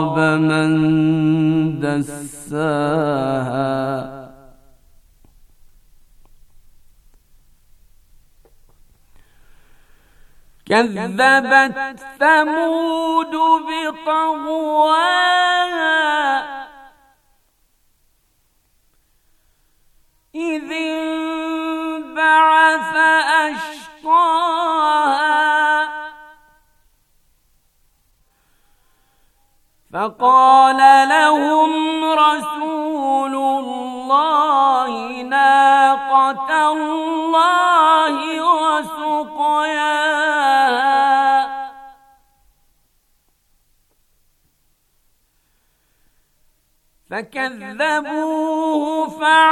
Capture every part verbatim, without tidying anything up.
من دساها كذبت ثمود بطغواها إذ انبعث أشقاها فقال لهم رسول الله ناقة الله وسقياها فكذبوه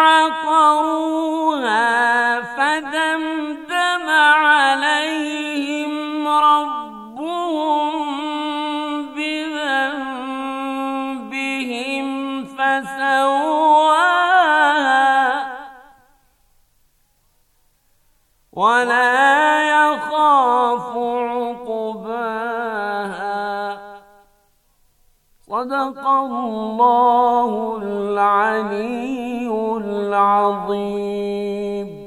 فعقروها فدمدم عليهم ربهم بذنبهم فسواها ولا يخاف عقباها صدق الله العلي العظيم.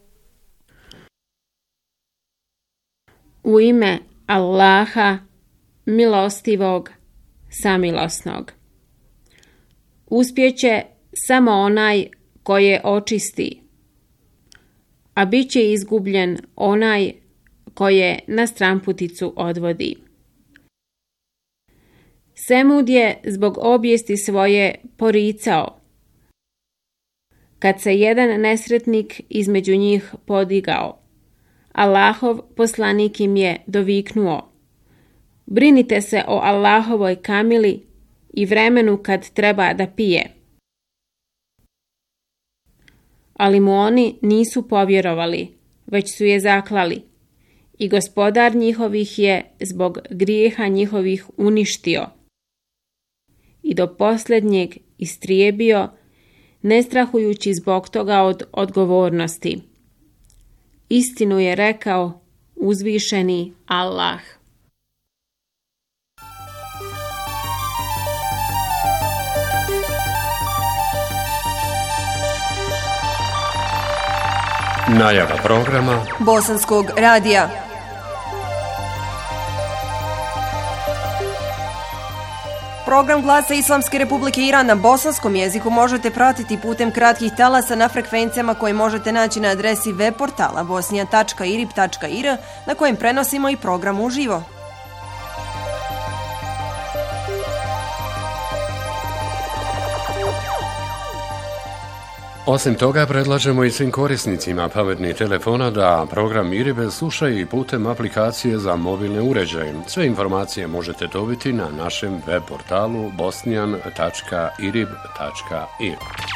U ime Allaha, milostivog, samilosnog. Uspjeće samo onaj koje očisti, a bit će izgubljen onaj koje na stramputicu odvodi. Semud je zbog obijesti svoje poricao, kad se jedan nesretnik između njih podigao. Allahov poslanik im je doviknuo: brinite se o Allahovoj kamili i vremenu kad treba da pije. Ali mu oni nisu povjerovali, već su je zaklali, i Gospodar njihovih je zbog grijeha njihovih uništio i do posljednjeg istrijebio, ne strahujući zbog toga od odgovornosti. Istinu je rekao uzvišeni Allah. Najava programa Bosanskog radija. Program Glasa Islamske Republike Iran na bosanskom jeziku možete pratiti putem kratkih talasa na frekvencijama koje možete naći na adresi web portala bosnija tačka irib tačka ir na kojem prenosimo i program uživo. Osim toga, predlažemo i svim korisnicima pametnih telefona da program Iribe slušaju i putem aplikacije za mobilne uređaje. Sve informacije možete dobiti na našem web portalu bosnijan tačka irib tačka ir.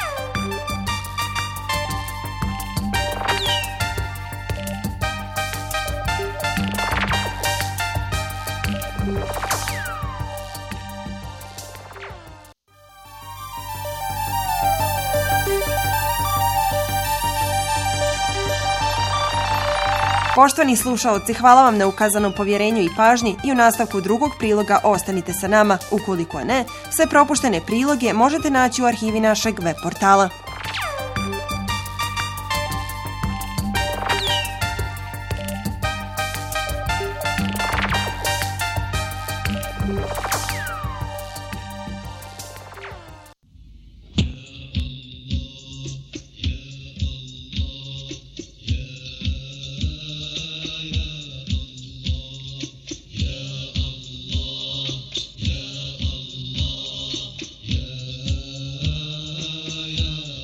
Poštovani slušaoci, hvala vam na ukazanom povjerenju i pažnji i u nastavku drugog priloga ostanite sa nama. Ukoliko ne, sve propuštene priloge možete naći u arhivi našeg web portala. Yeah.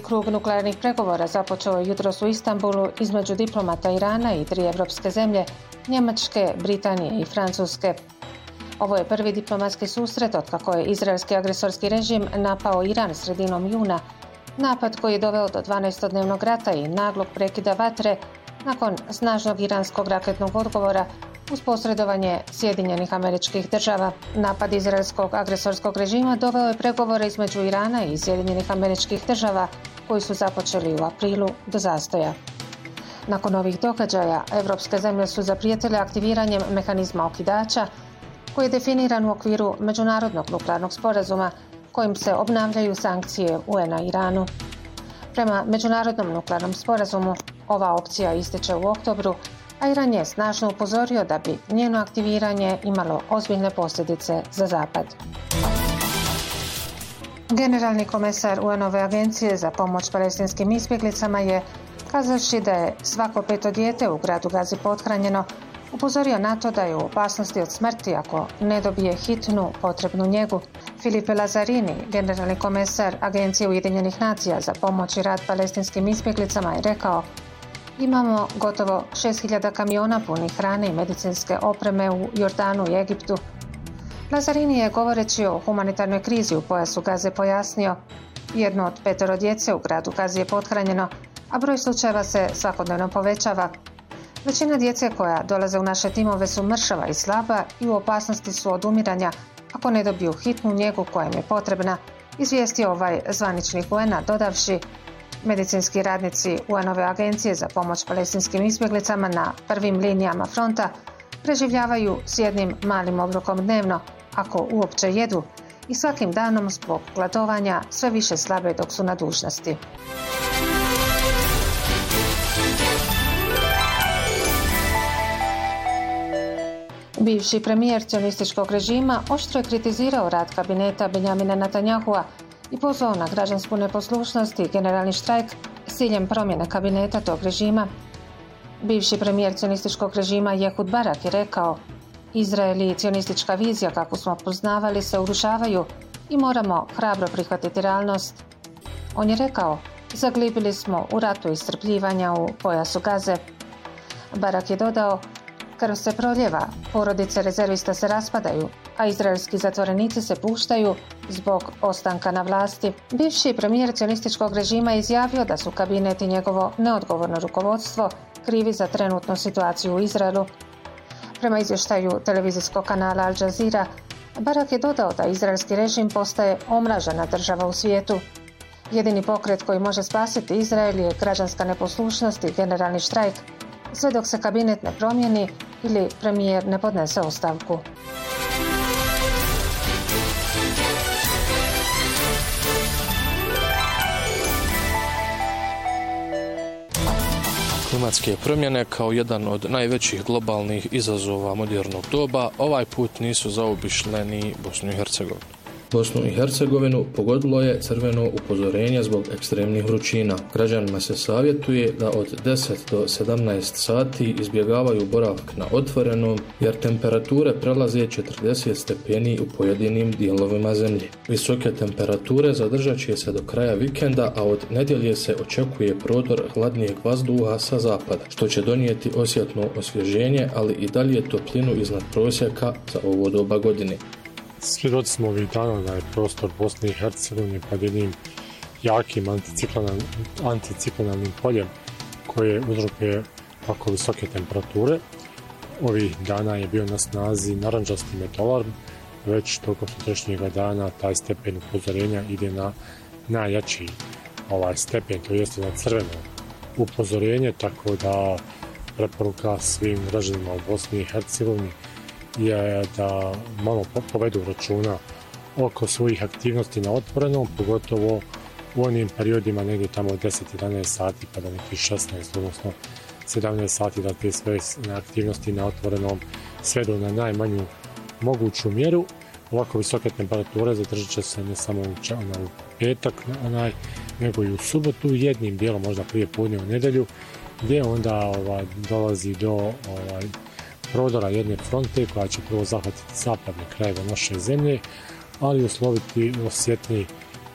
krug nuklearnih pregovora započeo je jutros u Istanbulu između diplomata Irana i tri evropske zemlje, Njemačke, Britanije i Francuske. Ovo je prvi diplomatski susret otkako je izraelski agresorski režim napao Iran sredinom juna, napad koji je doveo do dvanaestodnevnog rata i naglog prekida vatre nakon snažnog iranskog raketnog odgovora uz posredovanje Sjedinjenih Američkih Država. Napad izraelskog agresorskog režima doveo je pregovore između Irana i Sjedinjenih Američkih Država koji su započeli u aprilu do zastoja. Nakon ovih događaja, evropske zemlje su zaprijetile aktiviranjem mehanizma okidača koji je definiran u okviru Međunarodnog nuklearnog sporazuma kojim se obnavljaju sankcije U N-a Iranu. Prema Međunarodnom nuklearnom sporazumu ova opcija ističe u oktobru, a Iran je snažno upozorio da bi njeno aktiviranje imalo ozbiljne posljedice za Zapad. Generalni komesar U N-ove agencije za pomoć palestinskim izbjeglicama je, kazavši da je svako peto dijete u gradu Gazi pothranjeno, upozorio na to da je u opasnosti od smrti ako ne dobije hitnu potrebnu njegu. Filipe Lazzarini, generalni komesar Agencije Ujedinjenih nacija za pomoć i rad palestinskim izbjeglicama, je rekao: imamo gotovo šest hiljada kamiona punih hrane i medicinske opreme u Jordanu i Egiptu. Lazzarini je, govoreći o humanitarnoj krizi u pojasu Gaze, pojasnio: jedno od petoro djece u gradu Gazi je pothranjeno, a broj slučajeva se svakodnevno povećava. Većina djece koja dolaze u naše timove su mršava i slaba i u opasnosti su od umiranja ako ne dobiju hitnu njegu koja im je potrebna, izvijestio ovaj zvaničnik U N-a, dodavši: medicinski radnici U N-ove agencije za pomoć palestinskim izbjeglicama na prvim linijama fronta preživljavaju s jednim malim obrokom dnevno, ako uopće jedu, i svakim danom zbog gladovanja sve više slabe dok su na dužnosti. Bivši premijer cionističkog režima oštro je kritizirao rad kabineta Benjamina Netanyahua i pozvao na građansku neposlušnost i generalni štrajk s ciljem promjene kabineta tog režima. Bivši premijer cionističkog režima Ehud Barak je rekao: Izrael i cionistička vizija kako smo poznavali se urušavaju i moramo hrabro prihvatiti realnost. On je rekao: zaglibili smo u ratu iscrpljivanja u pojasu Gaze. Barak je dodao: krv se proljeva, porodice rezervista se raspadaju, a izraelski zatvorenici se puštaju zbog ostanka na vlasti. Bivši premijer cionističkog režima je izjavio da su kabinet i njegovo neodgovorno rukovodstvo krivi za trenutnu situaciju u Izraelu. Prema izvještaju televizijskog kanala Al Jazeera, Barak je dodao da izraelski režim postaje omražena država u svijetu. Jedini pokret koji može spasiti Izrael je građanska neposlušnost i generalni štrajk, sve dok se kabinet ne promijeni ili premijer ne podnese ostavku. Klimatske promjene kao jedan od najvećih globalnih izazova modernog doba ovaj put nisu zaobišle ni Bosnu i Hercegovinu. Bosnu i Hercegovinu pogodilo je crveno upozorenje zbog ekstremnih vrućina. Građanima se savjetuje da od deset do sedamnaest sati izbjegavaju boravak na otvorenom jer temperature prelaze četrdeset stepeni u pojedinim dijelovima zemlje. Visoke temperature zadržat će se do kraja vikenda, a od nedjelje se očekuje prodor hladnijeg vazduha sa zapada, što će donijeti osjetno osvježenje, ali i dalje toplinu iznad prosjeka za ovo doba godine. Svjedoci smo ovih dana da je prostor Bosne i Hercegovine pod jednim jakim anticiklonalnim poljem koje uzrokuje tako visoke temperature. Ovih dana je bio na snazi narandžasti metalarm, već tokom sutrašnjega dana taj stepen upozorenja ide na najjači ovaj stepen, to jeste na crveno upozorenje, tako da preporuka svim građanima u Bosni i Hercegovini je da malo povedu računa oko svojih aktivnosti na otvorenom, pogotovo u onim periodima negdje tamo od deset do jedanaest sati pa do nekih šesnaest, odnosno sedamnaest sati, da te sve aktivnosti na otvorenom svedu na najmanju moguću mjeru. Ovako visoke temperature zadržat će se ne samo u petak, onaj, nego i u subotu, jednim dijelom možda prije podne u nedjelju, gdje onda ovaj, dolazi do ovaj, prodora jedne fronte koja će prvo zahvatiti zapadne krajeve naše zemlje, ali usloviti osjetni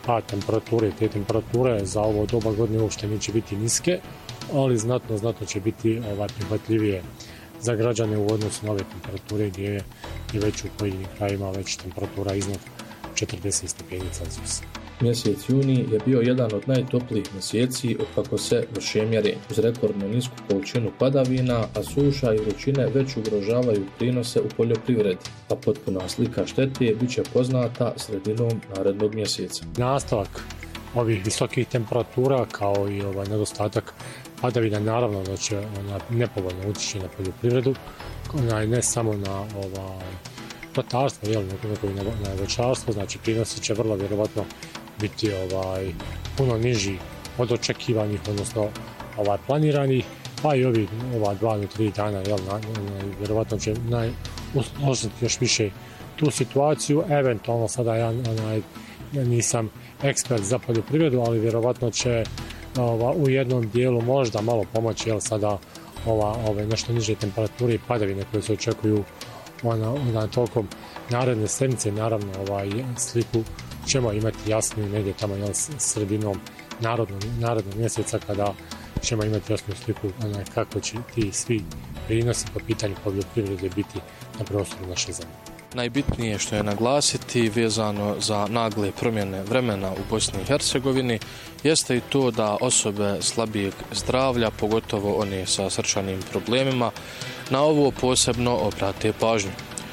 pad temperature. Te temperature za ovo doba godine uopšte neće biti niske, ali znatno, znatno će biti ovaj, prihvatljivije za građane u odnosu na ove temperature gdje je i već u pojedinim krajima već temperatura iznad četrdeset stepeni Celzijusa. Mjesec juni je bio jedan od najtoplijih mjeseci otkako se vrše mjerenja. Uz rekordno nisku količinu padavina, a suša i vrućine već ugrožavaju prinose u poljoprivredi, a potpuna slika štete bit će poznata sredinom narednog mjeseca. Nastavak ovih visokih temperatura kao i ovaj nedostatak padavina naravno da će ona nepovoljno utjeći na poljoprivredu, ona ne samo na ovaj ratarstvo, jel, nego i na, na voćarstvo, znači prinosi će vrlo vjerovatno biti ovaj puno niži od očekivanih, odnosno ovaj planiranih, pa i ovi ova dva do tri dana, jel, na, na, vjerovatno će naj usložiti još više tu situaciju. Eventualno sada ja, onaj, ja nisam ekspert za poljoprivredu, ali vjerovatno će ova, u jednom dijelu možda malo pomoći, jel, sada ova, ove nešto niže temperature i padavine koje se očekuju ona, ona tokom naredne sedmice. Naravno ovaj sliku ćemo imati jasniju negdje tamo, jel, sredinom narodnog, narodnog mjeseca, kada ćemo imati jasnu sliku onaj, kako će ti svi prinosi po pitanju poljoprivrede biti na prostoru naše zemlje. Najbitnije što je naglasiti vezano za nagle promjene vremena u Bosni i Hercegovini jeste i to da osobe slabijeg zdravlja, pogotovo one sa srčanim problemima, na ovo posebno obrate pažnju.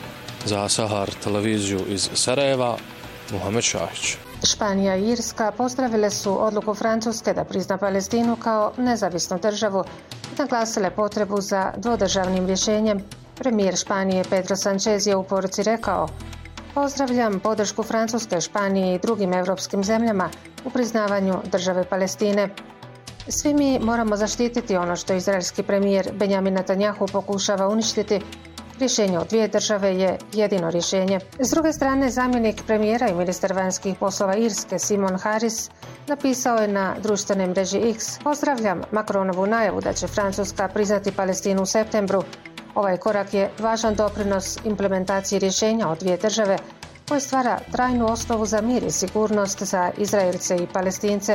Za Sahar televiziju iz Sarajeva, Muhamed Šahić. Španija i Irska pozdravile su odluku Francuske da prizna Palestinu kao nezavisnu državu i naglasile potrebu za dvodržavnim rješenjem. Premijer Španije Pedro Sanchez je u poruci rekao: "Pozdravljam podršku Francuske, Španije i drugim europskim zemljama u priznavanju države Palestine. Svi mi moramo zaštititi ono što izraelski premijer Benjamin Netanjahu pokušava uništiti. Rješenje od dvije države je jedino rješenje." S druge strane, zamjenik premijera i ministar vanjskih poslova Irske Simon Harris napisao je na društvenoj mreži X: "Pozdravljam Macronovu najavu da će Francuska priznati Palestinu u septembru. Ovaj korak je važan doprinos implementaciji rješenja od dvije države koje stvara trajnu osnovu za mir i sigurnost za Izraelce i Palestince."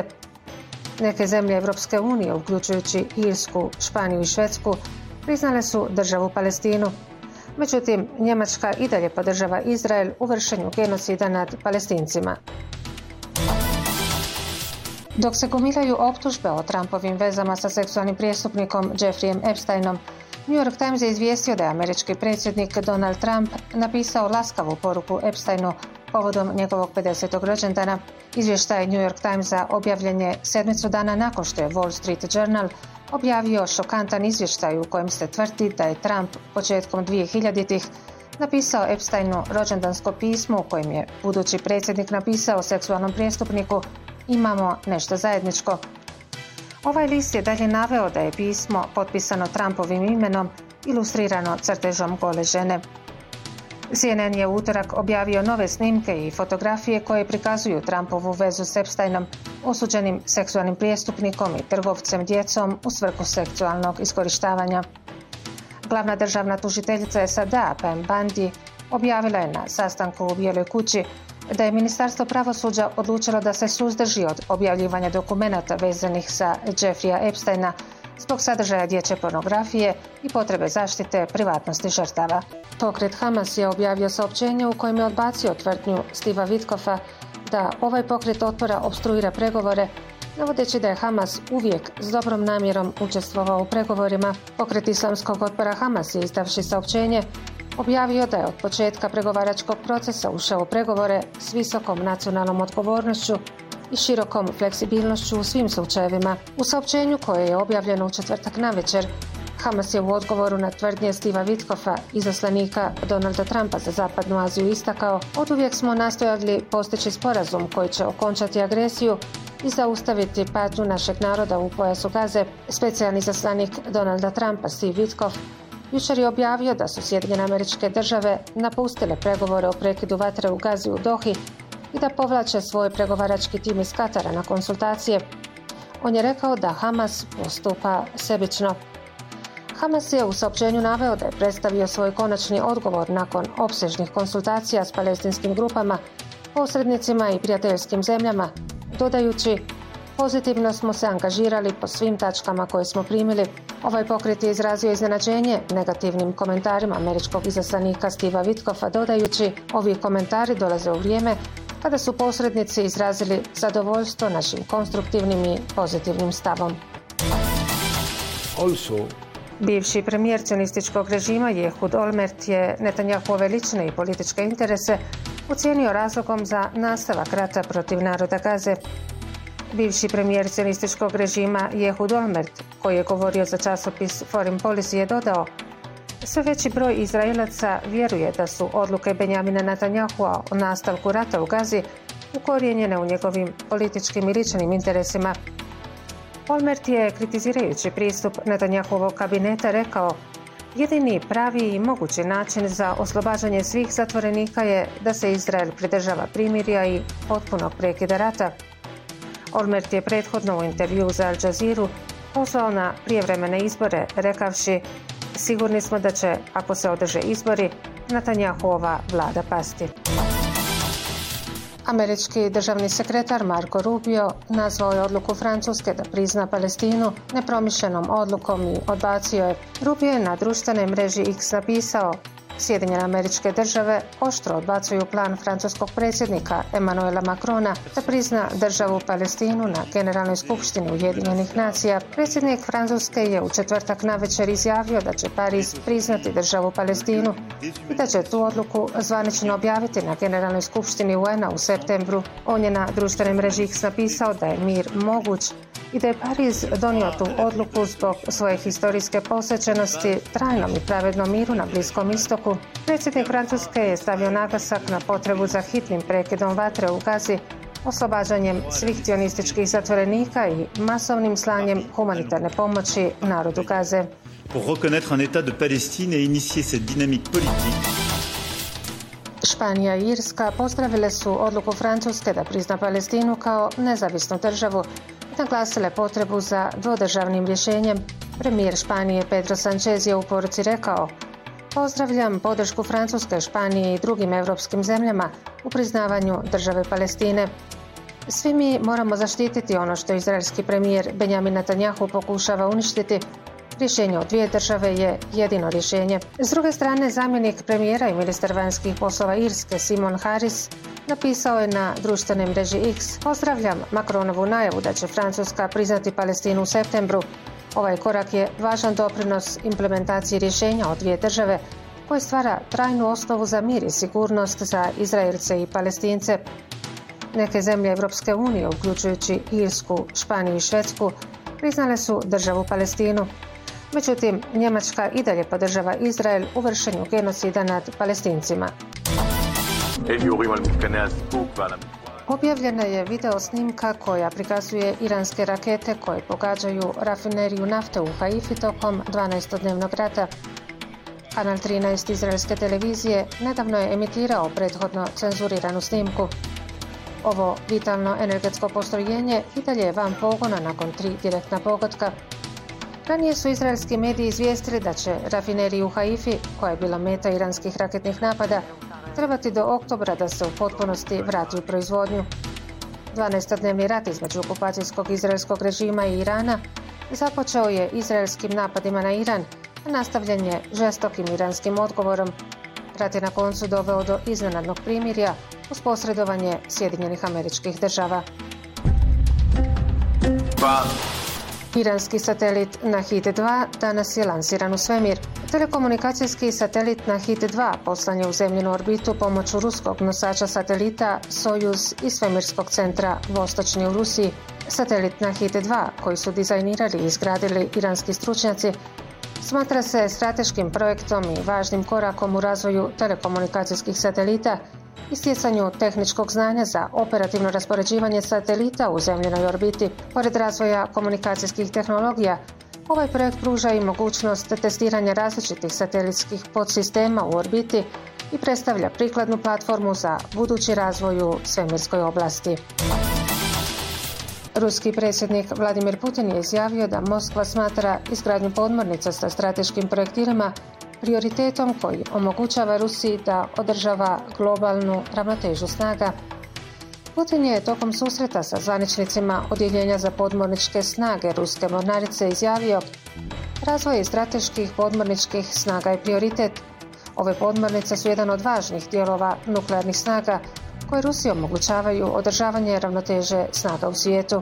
Neke zemlje Europske unije, uključujući Irsku, Španiju i Švedsku, priznale su državu Palestinu. Međutim, Njemačka i dalje podržava Izrael u vršenju genocida nad Palestincima. Dok se gomilaju optužbe o Trumpovim vezama sa seksualnim prijestupnikom Jeffreyem Epsteinom, New York Times je izvijestio da je američki predsjednik Donald Trump napisao laskavu poruku Epsteinu povodom njegovog pedesetog rođendana. Izvještaj New York Timesa objavljen je sedmicu dana nakon što je Wall Street Journal objavio šokantan izvještaj u kojem se tvrdi da je Trump početkom dvijehiljaditih napisao Epsteinu rođendansko pismo u kojem je budući predsjednik napisao seksualnom prijestupniku: "Imamo nešto zajedničko." Ovaj list je dalje naveo da je pismo potpisano Trumpovim imenom, ilustrirano crtežom gole žene. C N N je u utorak objavio nove snimke i fotografije koje prikazuju Trumpovu vezu s Epsteinom, osuđenim seksualnim prijestupnikom i trgovcem djecom u svrhu seksualnog iskorištavanja. Glavna državna tužiteljica S A D-a Pam Bondi objavila je na sastanku u Bijeloj kući da je Ministarstvo pravosuđa odlučilo da se suzdrži od objavljivanja dokumenata vezanih za Jeffreya Epsteina zbog sadržaja dječje pornografije i potrebe zaštite privatnosti žrtava. Pokret Hamas je objavio saopćenje u kojem je odbacio tvrdnju Steva Witkoffa da ovaj pokret otpora opstruira pregovore, navodeći da je Hamas uvijek s dobrom namjerom učestvovao u pregovorima. Pokret islamskog otpora Hamas je, izdavši saopćenje, objavio da je od početka pregovaračkog procesa ušao u pregovore s visokom nacionalnom odgovornošću i širokom fleksibilnošću u svim slučajevima. U saopćenju koje je objavljeno u četvrtak navečer, Hamas je u odgovoru na tvrdnje Steva Witkoffa, izaslanika Donalda Trumpa za Zapadnu Aziju, istakao: "Oduvijek smo nastojali postići sporazum koji će okončati agresiju i zaustaviti patnju našeg naroda u pojasu Gaze." Specijalni izaslanik Donalda Trumpa Steve Witkoff jučer je objavio da su Sjedinjene Američke Države napustile pregovore o prekidu vatre u Gazi u Dohi i da povlače svoj pregovarački tim iz Katara na konsultacije. On je rekao da Hamas postupa sebično. Hamas je u saopćenju naveo da je predstavio svoj konačni odgovor nakon opsežnih konsultacija s palestinskim grupama posrednicima i prijateljskim zemljama, dodajući: pozitivno smo se angažirali po svim tačkama koje smo primili. Ovaj pokret je izrazio iznenađenje negativnim komentarima američkog izaslanika Steva Witkoffa, dodajući: ovi komentari dolaze u vrijeme kada su posrednici izrazili zadovoljstvo našim konstruktivnim i pozitivnim stavom. Also, Bivši premijer cionističkog režima Ehud Olmert je Netanjahove lične i političke interese ocijenio razlogom za nastavak rata protiv naroda Gaze. Bivši premijer cionističkog režima Ehud Olmert, koji je govorio za časopis Foreign Policy, je dodao: sve veći broj Izraelaca vjeruje da su odluke Benjamina Netanjahua o nastavku rata u Gazi ukorijenjene u njegovim političkim i ličnim interesima. Olmert je, kritizirajući pristup Netanjahuovog kabineta, rekao: jedini pravi i mogući način za oslobađanje svih zatvorenika je da se Izrael pridržava primirja i potpunog prekida rata. Olmert je prethodno u intervju za Al Jazeeru pozvao na prijevremene izbore, rekavši: sigurni smo da će, ako se održe izbori, Netanjahuova vlada pasti. Američki državni sekretar Marco Rubio nazvao je odluku Francuske da prizna Palestinu nepromišljenom odlukom i odbacio je. Rubio je na društvenoj mreži X napisao: Sjedinjene Američke Države oštro odbacuju plan francuskog predsjednika Emmanuela Macrona da prizna državu Palestinu na Generalnoj skupštini Ujedinjenih nacija. Predsjednik Francuske je u četvrtak navečer izjavio da će Pariz priznati državu Palestinu i da će tu odluku zvanično objaviti na Generalnoj skupštini U N a u septembru. On je na društvenoj mreži X napisao da je mir moguć i da je Pariz donio tu odluku zbog svoje historijske posvećenosti trajnom i pravednom miru na Bliskom istoku. Predsjednik Francuske je stavio naglasak na potrebu za hitnim prekidom vatre u Gazi, oslobađanjem svih cionističkih zatvorenika i masovnim slanjem humanitarne pomoći narodu Gaze. Pour reconnaître un état de Palestine et initier cette dynamique politique. Španija i Irska pozdravile su odluku Francuske da prizna Palestinu kao nezavisnu državu i naglasile potrebu za dvodržavnim rješenjem. Premijer Španije Pedro Sanchez je u poruci rekao: pozdravljam podršku Francuske, Španije i drugim europskim zemljama u priznavanju države Palestine. Svi mi moramo zaštititi ono što izraelski premijer Benjamin Netanjahu pokušava uništiti. Rješenje od dvije države je jedino rješenje. S druge strane, zamjenik premijera i ministar vanjskih poslova Irske Simon Harris napisao je na društvenoj mreži X: pozdravljam Macronovu najavu da će Francuska priznati Palestinu u septembru. Ovaj korak je važan doprinos implementaciji rješenja od dvije države koje stvara trajnu osnovu za mir i sigurnost za Izraelce i Palestince. Neke zemlje Europske unije, uključujući Irsku, Španiju i Švedsku, priznale su državu Palestinu. Međutim, Njemačka i dalje podržava Izrael u vršenju genocida nad Palestincima. Objavljena je video snimka koja prikazuje iranske rakete koje pogađaju rafineriju nafte u Haifi tokom dvanaestodnevnog rata. Kanal trinaest izraelske televizije nedavno je emitirao prethodno cenzuriranu snimku. Ovo vitalno energetsko postrojenje i dalje je van pogona nakon tri direktna pogotka. Ranije su izraelski mediji izvijestili da će rafineriju u Haifi, koja je bila meta iranskih raketnih napada, trebati do oktobra da se u potpunosti vrati u proizvodnju. dvanaestodnevni rat između okupacijskog izraelskog režima i Irana započeo je izraelskim napadima na Iran, a nastavljen je žestokim iranskim odgovorom. Rat je na koncu doveo do iznenadnog primirja uz posredovanje Sjedinjenih Američkih Država. Iranski satelit Nahid dva danas je lansiran u svemir. Telekomunikacijski satelit Nahid dva poslan je u zemljinu orbitu pomoću ruskog nosača satelita Sojuz iz svemirskog centra Vostočni u Rusiji. Satelit Nahid dva, koji su dizajnirali i izgradili iranski stručnjaci, smatra se strateškim projektom i važnim korakom u razvoju telekomunikacijskih satelita i stjecanju tehničkog znanja za operativno raspoređivanje satelita u zemljinoj orbiti. Pored razvoja komunikacijskih tehnologija, ovaj projekt pruža i mogućnost testiranja različitih satelitskih podsistema u orbiti i predstavlja prikladnu platformu za budući razvoj u svemirskoj oblasti. Ruski predsjednik Vladimir Putin je izjavio da Moskva smatra izgradnju podmornica sa strateškim projektilima prioritetom koji omogućava Rusiji da održava globalnu ravnotežu snaga. Putin je tokom susreta sa zvaničnicima Odjeljenja za podmorničke snage Ruske mornarice izjavio: razvoj strateških podmorničkih snaga je prioritet. Ove podmornice su jedan od važnih dijelova nuklearnih snaga koje Rusiji omogućavaju održavanje ravnoteže snaga u svijetu.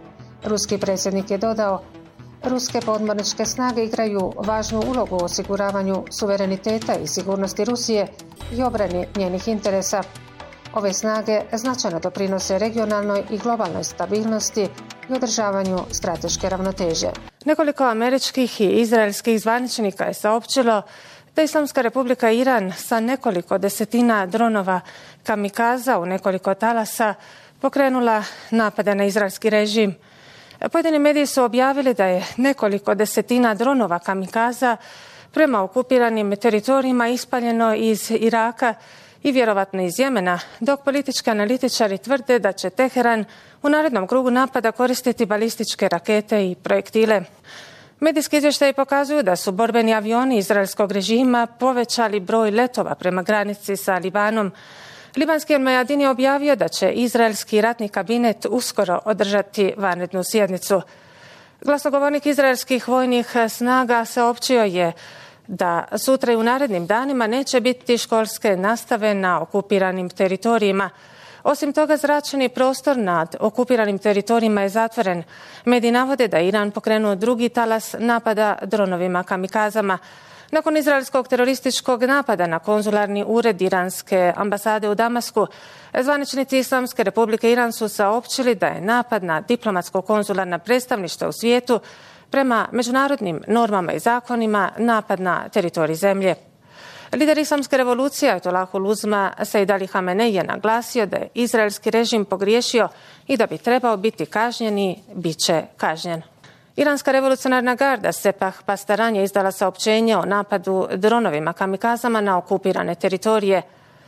Ruski predsjednik je dodao: ruske podmorničke snage igraju važnu ulogu u osiguravanju suvereniteta i sigurnosti Rusije i obrani njenih interesa. Ove snage značajno doprinose regionalnoj i globalnoj stabilnosti i održavanju strateške ravnoteže. Nekoliko američkih i izraelskih zvaničnika je saopćilo da Islamska Republika Iran sa nekoliko desetina dronova kamikaza u nekoliko talasa pokrenula napade na izraelski režim. Pojedini mediji su objavili da je nekoliko desetina dronova kamikaza prema okupiranim teritorijima ispaljeno iz Iraka i vjerovatno iz Jemena, dok politički analitičari tvrde da će Teheran u narednom krugu napada koristiti balističke rakete i projektile. Medijski izvještaji pokazuju da su borbeni avioni izraelskog režima povećali broj letova prema granici sa Libanom. Libanski El-Mayadin je objavio da će izraelski ratni kabinet uskoro održati vanrednu sjednicu. Glasnogovornik izraelskih vojnih snaga saopćio je da sutra i u narednim danima neće biti školske nastave na okupiranim teritorijima. Osim toga, zračni prostor nad okupiranim teritorijima je zatvoren. Mediji navode da je Iran pokrenuo drugi talas napada dronovima kamikazama. Nakon izraelskog terorističkog napada na konzularni ured iranske ambasade u Damasku, zvaničnici Islamske Republike Iran su saopćili da je napad na diplomatsko-konzularna predstavništva u svijetu prema međunarodnim normama i zakonima napad na teritorij zemlje. Lider Islamske revolucije Ajatolahul Uzma Sejd Ali Hamenej je naglasio da je izraelski režim pogriješio i da bi trebao biti kažnjen i bit će kažnjen. Iranska revolucionarna garda Sepah Pastaran je izdala saopćenje o napadu dronovima kamikazama na okupirane teritorije.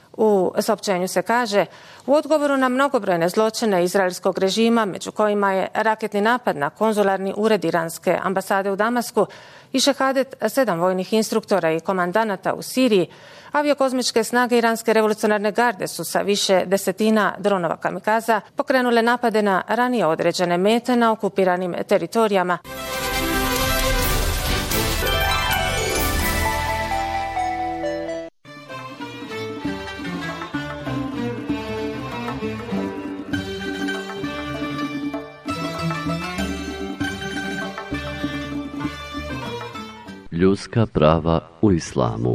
U saopćenju se kaže: u odgovoru na mnogobrojne zločine izraelskog režima, među kojima je raketni napad na konzularni ured iranske ambasade u Damasku i šehadet sedam vojnih instruktora i komandanata u Siriji, aviokozmičke snage Iranske revolucionarne garde su sa više desetina dronova kamikaza pokrenule napade na ranije određene mete na okupiranim teritorijama. Ljudska prava u islamu.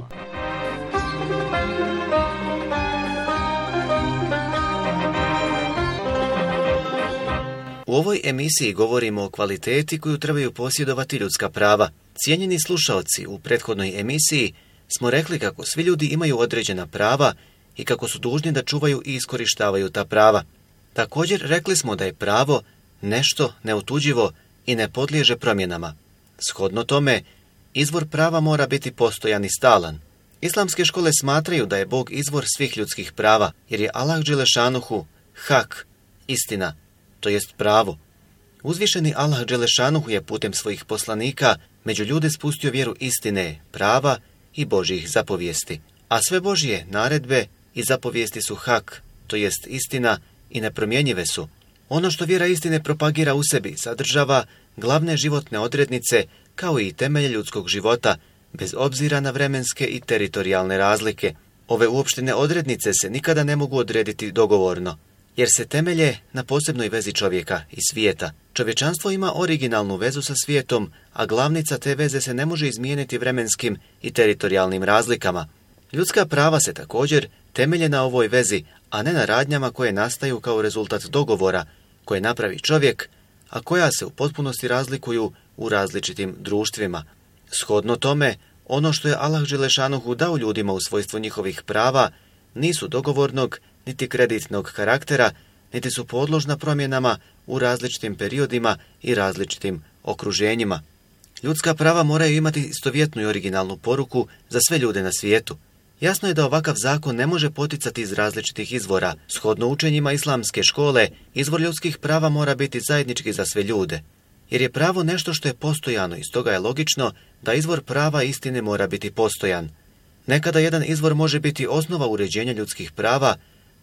U ovoj emisiji govorimo o kvaliteti koju trebaju posjedovati ljudska prava. Cijenjeni slušaoci, u prethodnoj emisiji smo rekli kako svi ljudi imaju određena prava i kako su dužni da čuvaju i iskorištavaju ta prava. Također rekli smo da je pravo nešto neotuđivo i ne podliježe promjenama. Shodno tome, izvor prava mora biti postojan i stalan. Islamske škole smatraju da je Bog izvor svih ljudskih prava, jer je Allah Đelešanuhu hak, istina, to jest pravo. Uzvišeni Allah Đelešanuhu je putem svojih poslanika među ljude spustio vjeru istine, prava i Božjih zapovijesti. A sve Božje naredbe i zapovijesti su hak, to jest istina i nepromjenjive su. Ono što vjera istine propagira u sebi sadržava glavne životne odrednice kao i temelje ljudskog života, bez obzira na vremenske i teritorijalne razlike. Ove uopštene odrednice se nikada ne mogu odrediti dogovorno, jer se temelje na posebnoj vezi čovjeka i svijeta. Čovječanstvo ima originalnu vezu sa svijetom, a glavnica te veze se ne može izmijeniti vremenskim i teritorijalnim razlikama. Ljudska prava se također temelje na ovoj vezi, a ne na radnjama koje nastaju kao rezultat dogovora koje napravi čovjek, a koja se u potpunosti razlikuju u različitim društvima. Shodno tome, ono što je Allah Đelešanuhu dao ljudima u svojstvu njihovih prava nisu dogovornog niti kreditnog karaktera, niti su podložna promjenama u različitim periodima i različitim okruženjima. Ljudska prava moraju imati istovjetnu i originalnu poruku za sve ljude na svijetu. Jasno je da ovakav zakon ne može poticati iz različitih izvora. Shodno učenjima islamske škole, izvor ljudskih prava mora biti zajednički za sve ljude. Jer je pravo nešto što je postojano i stoga je logično da izvor prava istine mora biti postojan. Nekada jedan izvor može biti osnova uređenja ljudskih prava,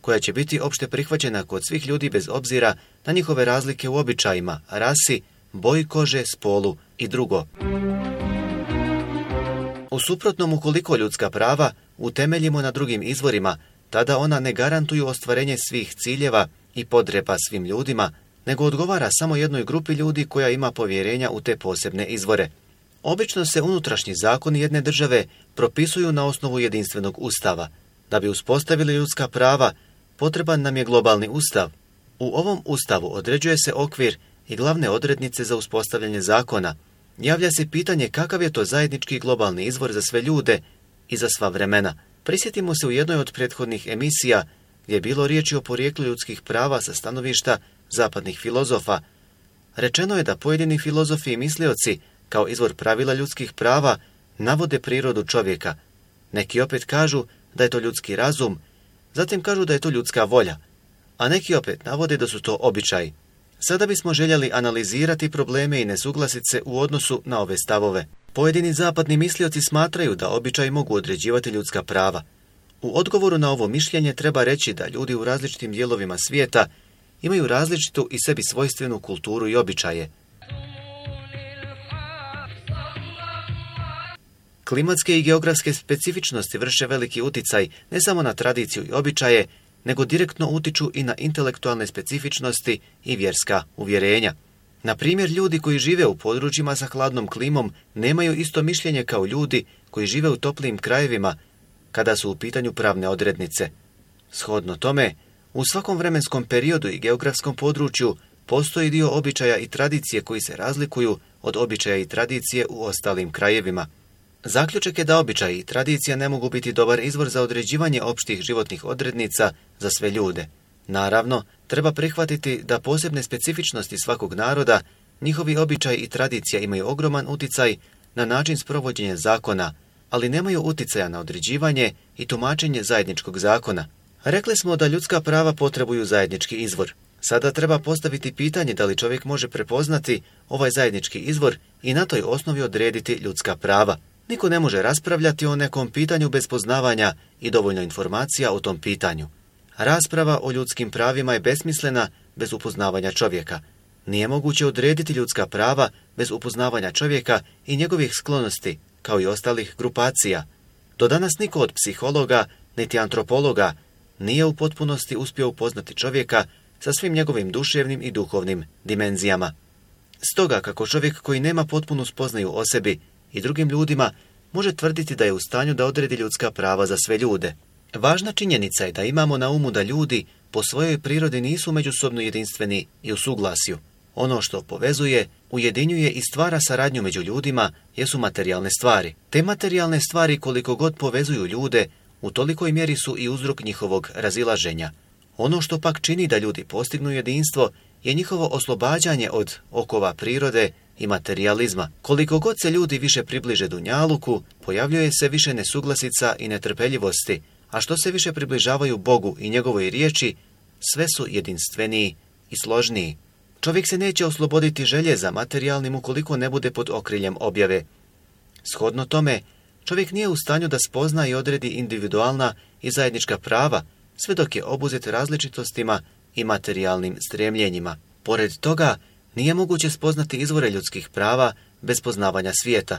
koja će biti opšte prihvaćena kod svih ljudi bez obzira na njihove razlike u običajima, rasi, boji kože, spolu i drugo. U suprotnom, ukoliko ljudska prava utemeljimo na drugim izvorima, tada ona ne garantuju ostvarenje svih ciljeva i potreba svim ljudima, nego odgovara samo jednoj grupi ljudi koja ima povjerenja u te posebne izvore. Obično se unutrašnji zakoni jedne države propisuju na osnovu jedinstvenog ustava. Da bi uspostavili ljudska prava, potreban nam je globalni ustav. U ovom ustavu određuje se okvir i glavne odrednice za uspostavljanje zakona. Javlja se pitanje kakav je to zajednički globalni izvor za sve ljude i za sva vremena. Prisjetimo se u jednoj od prethodnih emisija gdje je bilo riječi o porijeklu ljudskih prava sa stanovišta zapadnih filozofa. Rečeno je da pojedini filozofi i mislioci kao izvor pravila ljudskih prava navode prirodu čovjeka. Neki opet kažu da je to ljudski razum, zatim kažu da je to ljudska volja, a neki opet navode da su to običaji. Sada bismo željeli analizirati probleme i nesuglasice u odnosu na ove stavove. Pojedini zapadni mislioci smatraju da običaji mogu određivati ljudska prava. U odgovoru na ovo mišljenje treba reći da ljudi u različitim dijelovima svijeta imaju različitu i sebi svojstvenu kulturu i običaje. Klimatske i geografske specifičnosti vrše veliki uticaj ne samo na tradiciju i običaje, nego direktno utiču i na intelektualne specifičnosti i vjerska uvjerenja. Na primjer, ljudi koji žive u područjima sa hladnom klimom nemaju isto mišljenje kao ljudi koji žive u toplijim krajevima kada su u pitanju pravne odrednice. Shodno tome, u svakom vremenskom periodu i geografskom području postoji dio običaja i tradicije koji se razlikuju od običaja i tradicije u ostalim krajevima. Zaključak je da običaji i tradicija ne mogu biti dobar izvor za određivanje opštih životnih odrednica za sve ljude. Naravno, treba prihvatiti da posebne specifičnosti svakog naroda, njihovi običaji i tradicija imaju ogroman uticaj na način sprovođenja zakona, ali nemaju uticaja na određivanje i tumačenje zajedničkog zakona. Rekli smo da ljudska prava potrebuju zajednički izvor. Sada treba postaviti pitanje da li čovjek može prepoznati ovaj zajednički izvor i na toj osnovi odrediti ljudska prava. Niko ne može raspravljati o nekom pitanju bez poznavanja i dovoljno informacija o tom pitanju. Rasprava o ljudskim pravima je besmislena bez upoznavanja čovjeka. Nije moguće odrediti ljudska prava bez upoznavanja čovjeka i njegovih sklonosti, kao i ostalih grupacija. Do danas niko od psihologa, niti antropologa, nije u potpunosti uspio upoznati čovjeka sa svim njegovim duševnim i duhovnim dimenzijama. Stoga, kako čovjek koji nema potpunu spoznaju o sebi i drugim ljudima može tvrditi da je u stanju da odredi ljudska prava za sve ljude. Važna činjenica je da imamo na umu da ljudi po svojoj prirodi nisu međusobno jedinstveni i u suglasju. Ono što povezuje, ujedinjuje i stvara saradnju među ljudima jesu materijalne stvari. Te materijalne stvari koliko god povezuju ljude, u tolikoj mjeri su i uzrok njihovog razilaženja. Ono što pak čini da ljudi postignu jedinstvo je njihovo oslobađanje od okova prirode i materijalizma. Koliko god se ljudi više približe dunjaluku, pojavljuje se više nesuglasica i netrpeljivosti, a što se više približavaju Bogu i njegovoj riječi, sve su jedinstveniji i složniji. Čovjek se neće osloboditi želje za materijalnim ukoliko ne bude pod okriljem objave. Shodno tome, čovjek nije u stanju da spozna i odredi individualna i zajednička prava, sve dok je obuzet različitostima i materijalnim stremljenjima. Pored toga, nije moguće spoznati izvore ljudskih prava bez poznavanja svijeta.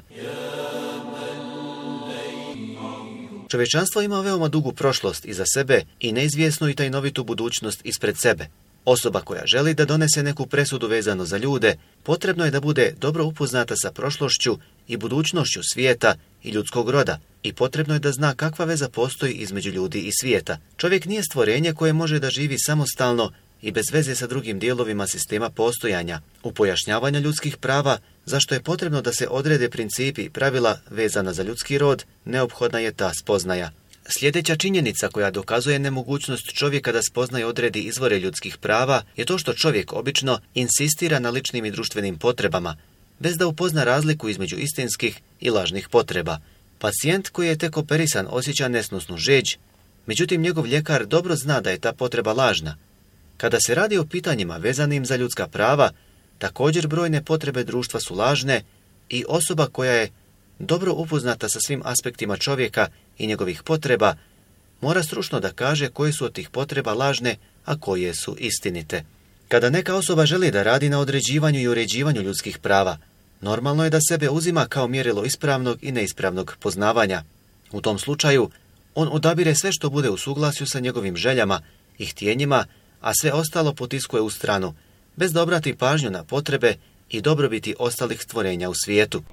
Čovječanstvo ima veoma dugu prošlost iza sebe i neizvjesnu i tajnovitu budućnost ispred sebe. Osoba koja želi da donese neku presudu vezano za ljude, potrebno je da bude dobro upoznata sa prošlošću i budućnošću svijeta i ljudskog roda i potrebno je da zna kakva veza postoji između ljudi i svijeta. Čovjek nije stvorenje koje može da živi samostalno i bez veze sa drugim dijelovima sistema postojanja. U pojašnjavanju ljudskih prava, zašto je potrebno da se odrede principi i pravila vezana za ljudski rod, neophodna je ta spoznaja. Sljedeća činjenica koja dokazuje nemogućnost čovjeka da spozna i odredi izvore ljudskih prava je to što čovjek obično insistira na ličnim i društvenim potrebama, bez da upozna razliku između istinskih i lažnih potreba. Pacijent koji je tek operisan osjeća nesnosnu žeđ, međutim njegov ljekar dobro zna da je ta potreba lažna. Kada se radi o pitanjima vezanim za ljudska prava, također brojne potrebe društva su lažne i osoba koja je dobro upoznata sa svim aspektima čovjeka i njegovih potreba, mora stručno da kaže koje su od tih potreba lažne, a koje su istinite. Kada neka osoba želi da radi na određivanju i uređivanju ljudskih prava, normalno je da sebe uzima kao mjerilo ispravnog i neispravnog poznavanja. U tom slučaju, on odabire sve što bude u suglasju sa njegovim željama i htjenjima, a sve ostalo potiskuje u stranu, bez da obrati pažnju na potrebe i dobrobiti ostalih stvorenja u svijetu.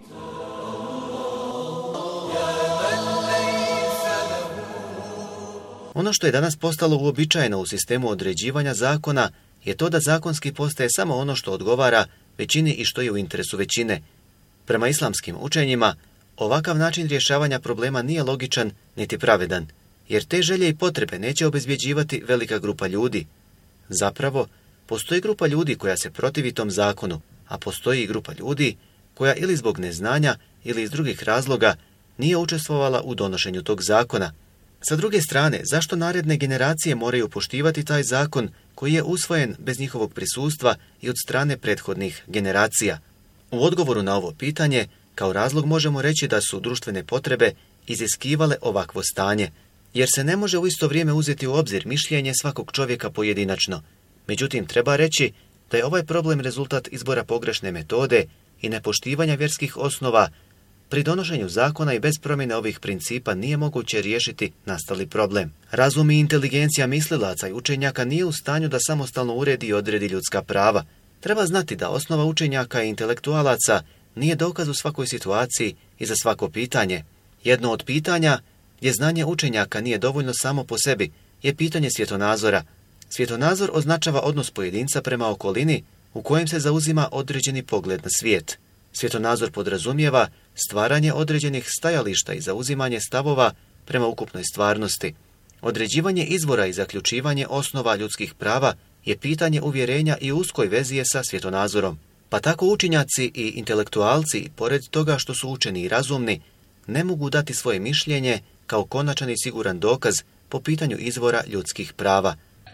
Ono što je danas postalo uobičajeno u sistemu određivanja zakona je to da zakonski postaje samo ono što odgovara većini i što je u interesu većine. Prema islamskim učenjima, ovakav način rješavanja problema nije logičan niti pravedan, jer te želje i potrebe neće obezbjeđivati velika grupa ljudi. Zapravo, postoji grupa ljudi koja se protivi tom zakonu, a postoji i grupa ljudi koja ili zbog neznanja ili iz drugih razloga nije učestvovala u donošenju tog zakona. Sa druge strane, zašto naredne generacije moraju poštivati taj zakon koji je usvojen bez njihovog prisustva i od strane prethodnih generacija? U odgovoru na ovo pitanje, kao razlog možemo reći da su društvene potrebe iziskivale ovakvo stanje, jer se ne može u isto vrijeme uzeti u obzir mišljenje svakog čovjeka pojedinačno. Međutim, treba reći da je ovaj problem rezultat izbora pogrešne metode i nepoštivanja vjerskih osnova. Pri donošenju zakona i bez promjene ovih principa nije moguće riješiti nastali problem. Razum i inteligencija mislilaca i učenjaka nije u stanju da samostalno uredi i odredi ljudska prava. Treba znati da osnova učenjaka i intelektualaca nije dokaz u svakoj situaciji i za svako pitanje. Jedno od pitanja gdje znanje učenjaka nije dovoljno samo po sebi je pitanje svjetonazora. Svjetonazor označava odnos pojedinca prema okolini u kojem se zauzima određeni pogled na svijet. Svjetonazor podrazumijeva stvaranje određenih stajališta i zauzimanje stavova prema ukupnoj stvarnosti. Određivanje izvora i zaključivanje osnova ljudskih prava je pitanje uvjerenja i uskoj vezi je sa svjetonazorom. Pa tako učenjaci i intelektualci, pored toga što su učeni i razumni, ne mogu dati svoje mišljenje kao konačan i siguran dokaz po pitanju izvora ljudskih prava.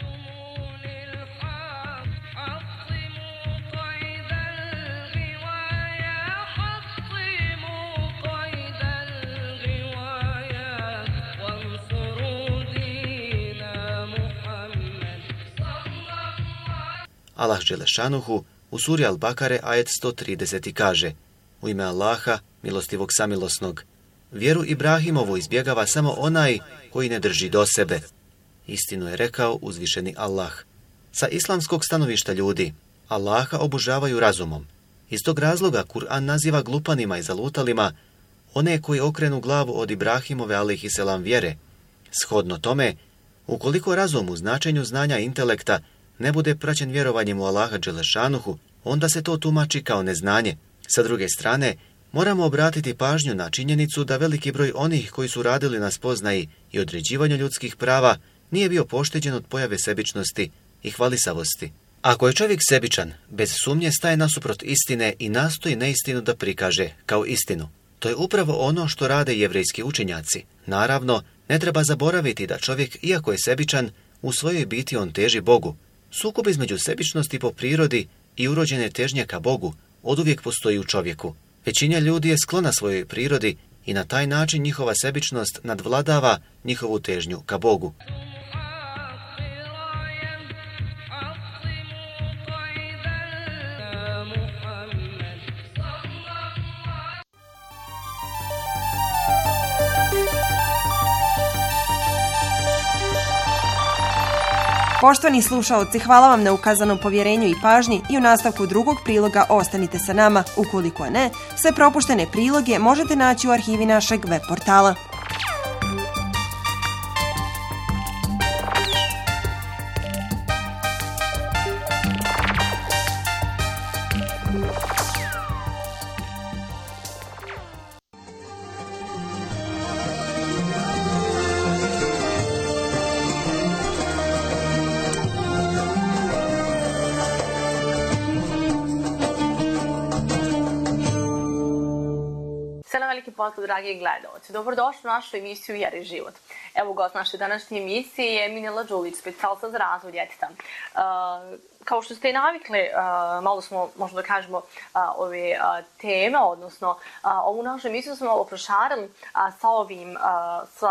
Allah Đelešanuhu u suri Al-Bakare ajet sto trideset kaže: U ime Allaha, milostivog samilosnog, vjeru Ibrahimovu izbjegava samo onaj koji ne drži do sebe. Istinu je rekao uzvišeni Allah. Sa islamskog stanovišta ljudi, Allaha obožavaju razumom. Iz tog razloga Kur'an naziva glupanima i zalutalima one koji okrenu glavu od Ibrahimove alejhiselam vjere. Shodno tome, ukoliko razum u značenju znanja i intelekta ne bude praćen vjerovanjem u Allaha Đelešanuhu, onda se to tumači kao neznanje. Sa druge strane, moramo obratiti pažnju na činjenicu da veliki broj onih koji su radili na spoznaji i određivanju ljudskih prava nije bio pošteđen od pojave sebičnosti i hvalisavosti. Ako je čovjek sebičan, bez sumnje staje nasuprot istine i nastoji neistinu da prikaže kao istinu. To je upravo ono što rade jevrejski učenjaci. Naravno, ne treba zaboraviti da čovjek, iako je sebičan, u svojoj biti on teži Bogu. Sukob između sebičnosti po prirodi i urođene težnje ka Bogu oduvijek postoji u čovjeku. Većina ljudi je sklona svojoj prirodi i na taj način njihova sebičnost nadvladava njihovu težnju ka Bogu. Poštovani slušaoci, hvala vam na ukazanom povjerenju i pažnji i u nastavku drugog priloga ostanite sa nama. Ukoliko ne, sve propuštene priloge možete naći u arhivi našeg web portala. Pozdrav, dragi gledalci. Dobrodošli u našu emisiju Jer i život. Evo gost naše današnje emisije je Minela Đulić, specijalista za razvoj djeteta. Uh, kao što ste i navikli, uh, malo smo, možemo da kažemo, uh, ove uh, teme, odnosno uh, ovu našu emisiju smo malo prošarili uh, sa ovim, uh, sa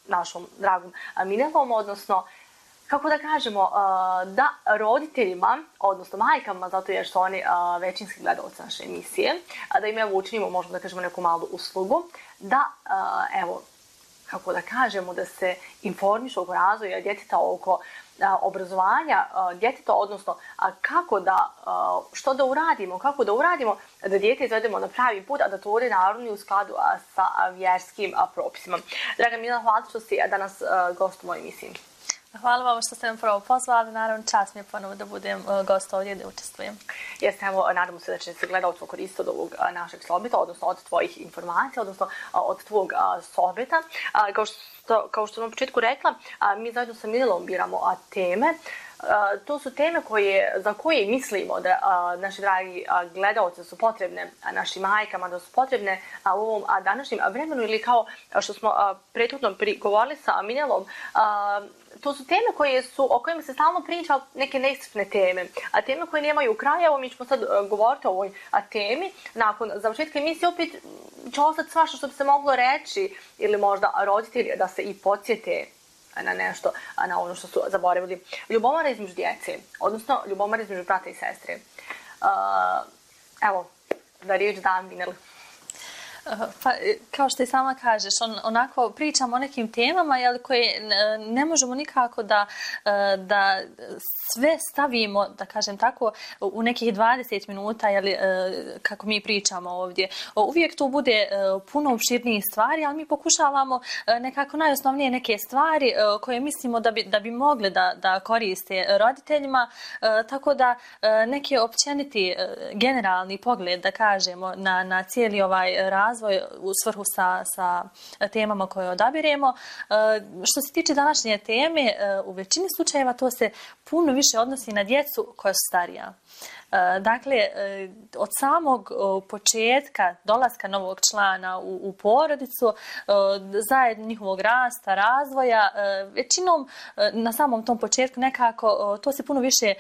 našom dragom Minelom, odnosno kako da kažemo, da roditeljima, odnosno majkama, zato jer su oni većinski gledalci naše emisije, da im evo učinimo, možemo da kažemo, neku malu uslugu, da, evo, kako da kažemo, da se informišu oko razvoja djeteta, oko obrazovanja djeteta, odnosno kako da, što da uradimo, kako da uradimo da dijete izvedemo na pravi put, a da to ode naravno u skladu sa vjerskim propisima. Draga Milena, hvala što si danas gost u mojoj emisiji. Hvala vam što ste nam prvo pozvali, naravno čast mi je ponovo da budem gost ovdje da učestvujem. Jeste, evo, nadamo se da će se gledalci koristiti od ovog našeg sohbeta, odnosno od tvojih informacija, odnosno od tvog sohbeta. Kao što, kao što sam na početku rekla, mi zajedno sa Minelom biramo teme. To su teme koje, za koje mislimo da a, naši dragi a, gledalci su potrebne a, našim majkama, da su potrebne a, u ovom a, današnjem vremenu, ili kao što smo a, prethodno govorili sa Minelom, a, to su teme koje su, o kojima se stalno priča, neke neiscrpne teme, a teme koje nemaju kraja. Evo, mi ćemo sad a, govoriti o ovoj a, temi. Nakon završetka emisije opet će ostati svašta što bi se moglo reći, ili možda roditelji da se i podsjete na nešto, na ono što su zaboravili. Ljubomora između djece, odnosno ljubomora između brata i sestre. Uh, evo, da riječ dam Mineli. Pa, kao što i sama kažeš, on, onako pričamo o nekim temama, jel, koje ne možemo nikako da, da sve stavimo, da kažem tako, u nekih dvadeset minuta, jel, kako mi pričamo ovdje. Uvijek to bude puno opširnijih stvari, ali mi pokušavamo nekako najosnovnije neke stvari koje mislimo da bi, da bi mogli da, da koriste roditeljima, tako da neki općeniti generalni pogled, da kažemo, na, na cijeli ovaj razvoj u svrhu sa, sa temama koje odabiremo. Što se tiče današnje teme, u većini slučajeva to se puno više odnosi na djecu koja su starija. Dakle, od samog početka dolaska novog člana u, u porodicu, zajedno njihovog rasta, razvoja, većinom na samom tom početku nekako to se puno više